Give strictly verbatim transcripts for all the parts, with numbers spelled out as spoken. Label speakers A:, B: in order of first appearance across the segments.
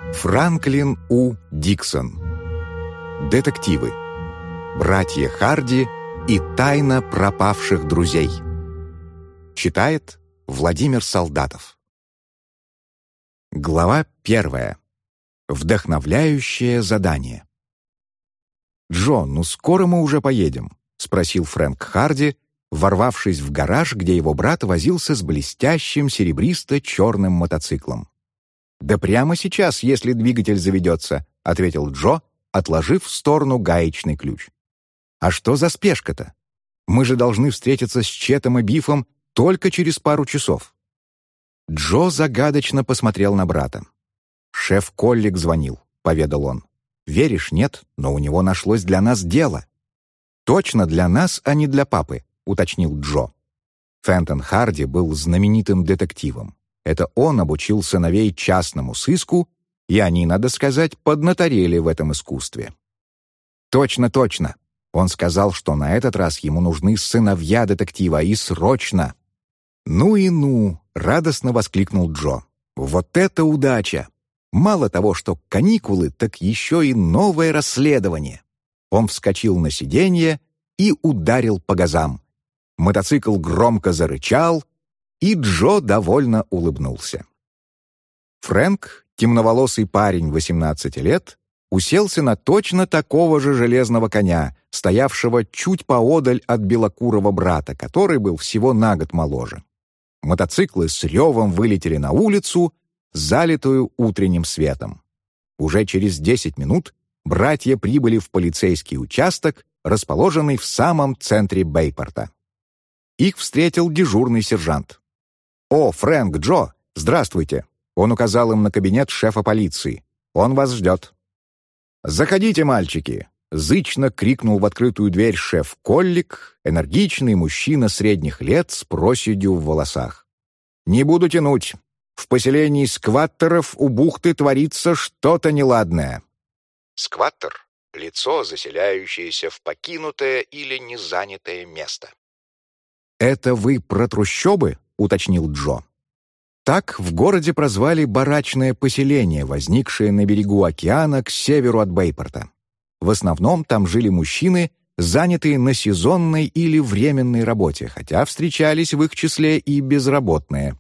A: Франклин У. Диксон. Детективы. Братья Харди и тайна пропавших друзей. Читает Владимир Солдатов. Глава первая. Вдохновляющее задание. «Джо, ну скоро мы уже поедем?» — спросил Фрэнк Харди, ворвавшись в гараж, где его брат возился с блестящим серебристо-черным мотоциклом. «Да прямо сейчас, если двигатель заведется», — ответил Джо, отложив в сторону гаечный ключ. «А что за спешка-то? Мы же должны встретиться с Четом и Бифом только через пару часов». Джо загадочно посмотрел на брата. «Шеф Коллик звонил», — поведал он. «Веришь, нет, но у него нашлось для нас дело». «Точно для нас, а не для папы», — уточнил Джо. Фентон Харди был знаменитым детективом. Это он обучил сыновей частному сыску, и они, надо сказать, поднаторели в этом искусстве. «Точно, точно!» Он сказал, что на этот раз ему нужны сыновья детектива, и срочно. «Ну и ну!» — радостно воскликнул Джо. «Вот это удача! Мало того, что каникулы, так еще и новое расследование!» Он вскочил на сиденье и ударил по газам. Мотоцикл громко зарычал, и Джо довольно улыбнулся. Фрэнк, темноволосый парень восемнадцати лет, уселся на точно такого же железного коня, стоявшего чуть поодаль от белокурого брата, который был всего на год моложе. Мотоциклы с ревом вылетели на улицу, залитую утренним светом. Уже через десять минут братья прибыли в полицейский участок, расположенный в самом центре Бэйпорта. Их встретил дежурный сержант. «О, Фрэнк, Джо, здравствуйте!» Он указал им на кабинет шефа полиции. «Он вас ждет». «Заходите, мальчики!» — зычно крикнул в открытую дверь шеф Коллик, энергичный мужчина средних лет с проседью в волосах. «Не буду тянуть. В поселении скваттеров у бухты творится что-то неладное». Скваттер — лицо, заселяющееся в покинутое или незанятое место. «Это вы про трущобы?» — уточнил Джо. Так в городе прозвали барачное поселение, возникшее на берегу океана к северу от Бэйпорта. В основном там жили мужчины, занятые на сезонной или временной работе, хотя встречались в их числе и безработные.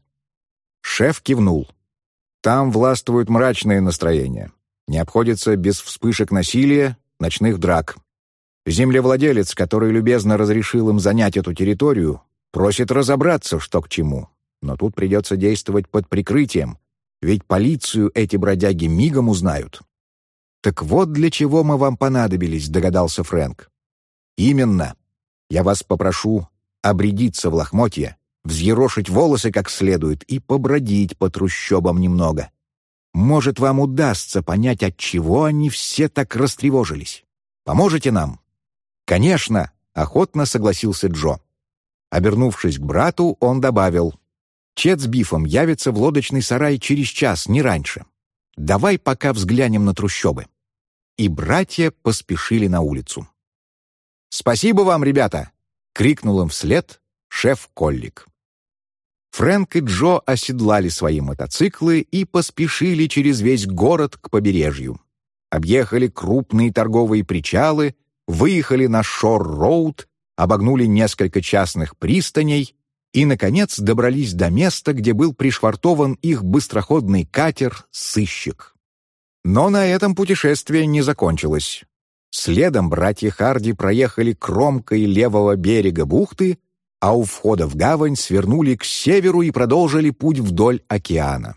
A: Шеф кивнул. Там властвует мрачное настроение. Не обходится без вспышек насилия, ночных драк. Землевладелец, который любезно разрешил им занять эту территорию, просит разобраться, что к чему. Но тут придется действовать под прикрытием, ведь полицию эти бродяги мигом узнают. «Так вот для чего мы вам понадобились», — догадался Фрэнк. «Именно. Я вас попрошу обрядиться в лохмотья, взъерошить волосы как следует и побродить по трущобам немного. Может, вам удастся понять, отчего они все так растревожились. Поможете нам?» «Конечно», — охотно согласился Джо. Обернувшись к брату, он добавил: «Чет с Бифом явится в лодочный сарай через час, не раньше. Давай пока взглянем на трущобы». И братья поспешили на улицу. «Спасибо вам, ребята!» — крикнул им вслед шеф Коллик. Фрэнк и Джо оседлали свои мотоциклы и поспешили через весь город к побережью. Объехали крупные торговые причалы, выехали на Шор-Роуд, обогнули несколько частных пристаней и, наконец, добрались до места, где был пришвартован их быстроходный катер «Сыщик». Но на этом путешествие не закончилось. Следом братья Харди проехали кромкой левого берега бухты, а у входа в гавань свернули к северу и продолжили путь вдоль океана.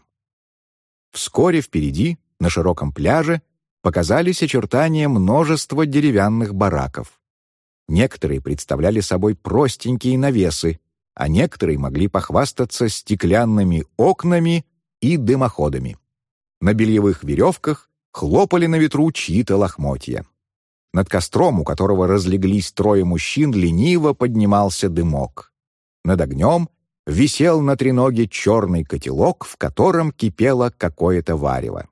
A: Вскоре впереди, на широком пляже, показались очертания множества деревянных бараков. Некоторые представляли собой простенькие навесы, а некоторые могли похвастаться стеклянными окнами и дымоходами. На бельевых веревках хлопали на ветру чьи-то лохмотья. Над костром, у которого разлеглись трое мужчин, лениво поднимался дымок. Над огнем висел на треноге черный котелок, в котором кипело какое-то варево.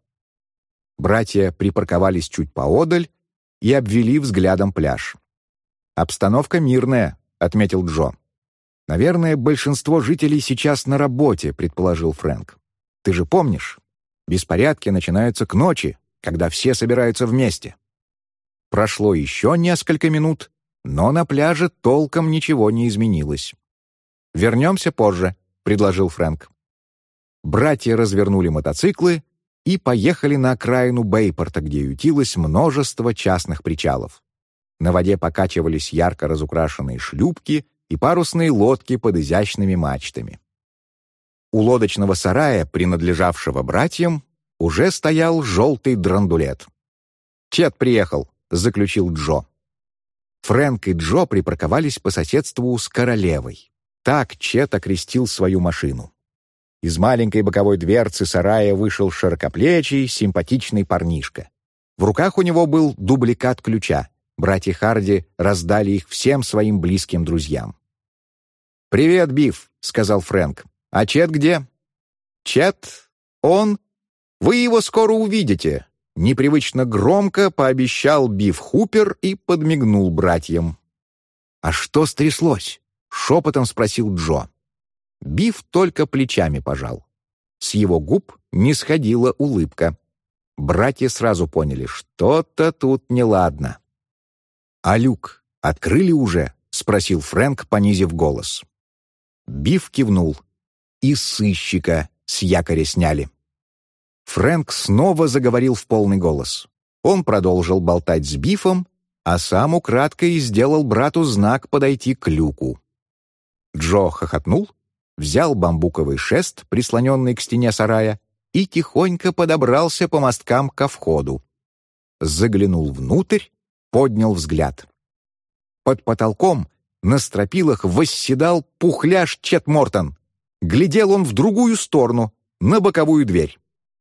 A: Братья припарковались чуть поодаль и обвели взглядом пляж. «Обстановка мирная», — отметил Джо. «Наверное, большинство жителей сейчас на работе», — предположил Фрэнк. «Ты же помнишь? Беспорядки начинаются к ночи, когда все собираются вместе. Прошло еще несколько минут, но на пляже толком ничего не изменилось. «Вернемся позже», — предложил Фрэнк. Братья развернули мотоциклы и поехали на окраину Бэйпорта, где ютилось множество частных причалов. На воде покачивались ярко разукрашенные шлюпки и парусные лодки под изящными мачтами. У лодочного сарая, принадлежавшего братьям, уже стоял желтый драндулет. «Чет приехал», — заключил Джо. Фрэнк и Джо припарковались по соседству с королевой. Так Чет окрестил свою машину. Из маленькой боковой дверцы сарая вышел широкоплечий, симпатичный парнишка. В руках у него был дубликат ключа. Братья Харди раздали их всем своим близким друзьям. «Привет, Биф», — сказал Фрэнк. «А Чет где?» «Чет? Он? Вы его скоро увидите», — непривычно громко пообещал Биф Хупер и подмигнул братьям. «А что стряслось?» — шепотом спросил Джо. Биф только плечами пожал. С его губ не сходила улыбка. Братья сразу поняли, что-то тут неладно. «А люк открыли уже?» — спросил Фрэнк, понизив голос. Биф кивнул. «И сыщика с якоря сняли». Фрэнк снова заговорил в полный голос. Он продолжил болтать с Бифом, а сам украдкой сделал брату знак подойти к люку. Джо хохотнул, взял бамбуковый шест, прислоненный к стене сарая, и тихонько подобрался по мосткам ко входу. Заглянул внутрь, поднял взгляд. Под потолком на стропилах восседал пухляж Чет Мортон. Глядел он в другую сторону, на боковую дверь.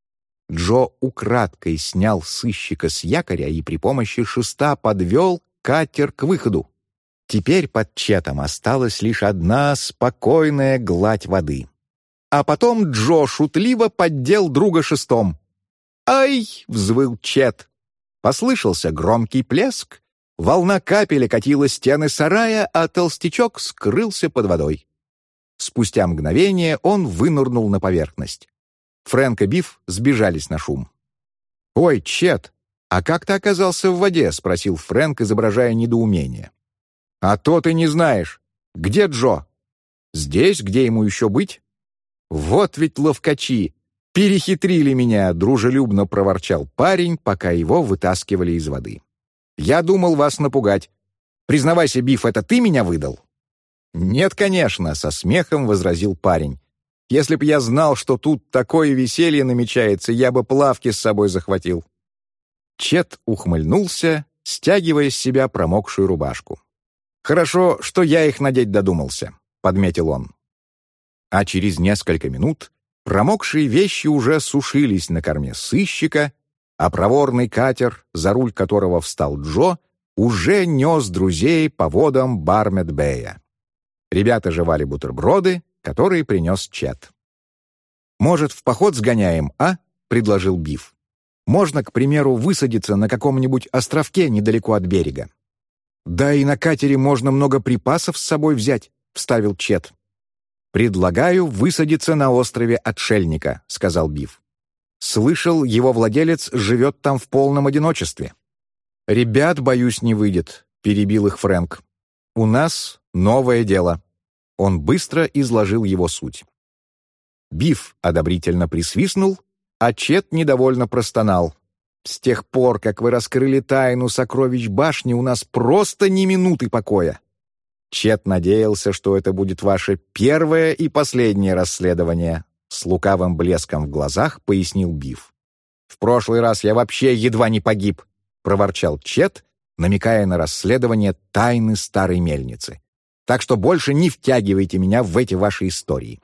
A: Джо украдкой снял сыщика с якоря и при помощи шеста подвел катер к выходу. Теперь под Четом осталась лишь одна спокойная гладь воды. А потом Джо шутливо поддел друга шестом. «Ай!» — взвыл Чет. Послышался громкий плеск, волна капель окатила стены сарая, а толстячок скрылся под водой. Спустя мгновение он вынырнул на поверхность. Фрэнк и Биф сбежались на шум. «Ой, Чет, а как ты оказался в воде?» — спросил Фрэнк, изображая недоумение. «А то ты не знаешь. Где Джо?» «Здесь, где ему еще быть?» «Вот ведь ловкачи! Перехитрили меня!» — дружелюбно проворчал парень, пока его вытаскивали из воды. «Я думал вас напугать. Признавайся, Биф, это ты меня выдал?» «Нет, конечно», — со смехом возразил парень. «Если б я знал, что тут такое веселье намечается, я бы плавки с собой захватил». Чет ухмыльнулся, стягивая с себя промокшую рубашку. «Хорошо, что я их надеть додумался», — подметил он. А через несколько минут промокшие вещи уже сушились на корме сыщика, а проворный катер, за руль которого встал Джо, уже нес друзей по водам Бармет-Бэя. Ребята жевали бутерброды, которые принес Чет. «Может, в поход сгоняем, а?» — предложил Биф. «Можно, к примеру, высадиться на каком-нибудь островке недалеко от берега». «Да и на катере можно много припасов с собой взять», — вставил Чет. «Предлагаю высадиться на острове Отшельника», — сказал Биф. «Слышал, его владелец живет там в полном одиночестве». «Ребят, боюсь, не выйдет», — перебил их Фрэнк. «У нас новое дело». Он быстро изложил его суть. Биф одобрительно присвистнул, а Чет недовольно простонал. «С тех пор, как вы раскрыли тайну сокровищ башни, у нас просто ни минуты покоя». Чет надеялся, что это будет ваше первое и последнее расследование, с лукавым блеском в глазах пояснил Биф. «В прошлый раз я вообще едва не погиб», — проворчал Чет, намекая на расследование тайны старой мельницы. «Так что больше не втягивайте меня в эти ваши истории».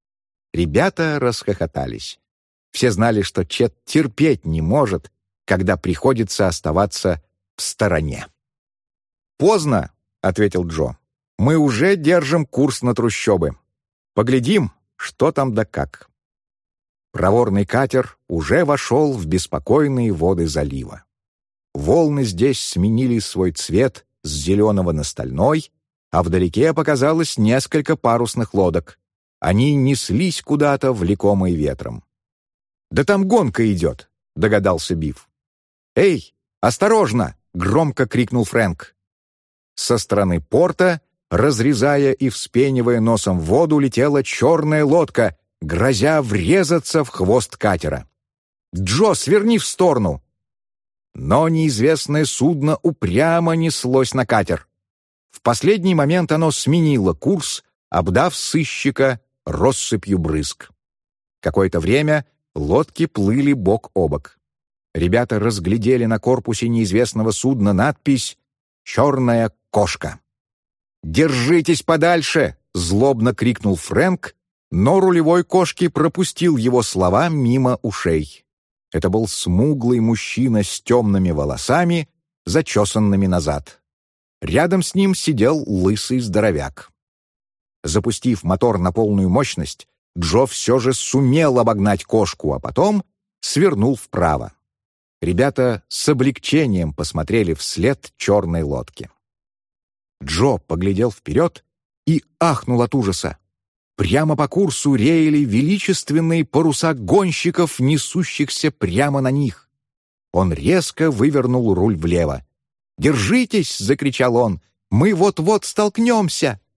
A: Ребята расхохотались. Все знали, что Чет терпеть не может, когда приходится оставаться в стороне. «Поздно», — ответил Джо. «Мы уже держим курс на трущобы. Поглядим, что там да как». Проворный катер уже вошел в беспокойные воды залива. Волны здесь сменили свой цвет с зеленого на стальной, а вдалеке показалось несколько парусных лодок. Они неслись куда-то, влекомые ветром. «Да там гонка идет», — догадался Биф. «Эй, осторожно!» — громко крикнул Фрэнк. Со стороны порта, разрезая и вспенивая носом воду, летела черная лодка, грозя врезаться в хвост катера. «Джо, сверни в сторону!» Но неизвестное судно упрямо неслось на катер. В последний момент оно сменило курс, обдав сыщика россыпью брызг. Какое-то время лодки плыли бок о бок. Ребята разглядели на корпусе неизвестного судна надпись «Черная кошка». «Держитесь подальше!» — злобно крикнул Фрэнк, но рулевой кошки пропустил его слова мимо ушей. Это был смуглый мужчина с темными волосами, зачесанными назад. Рядом с ним сидел лысый здоровяк. Запустив мотор на полную мощность, Джо все же сумел обогнать кошку, а потом свернул вправо. Ребята с облегчением посмотрели вслед черной лодке. Джо поглядел вперед и ахнул от ужаса. Прямо по курсу реяли величественные паруса гонщиков, несущихся прямо на них. Он резко вывернул руль влево. «Держитесь!» — закричал он. «Мы вот-вот столкнемся!»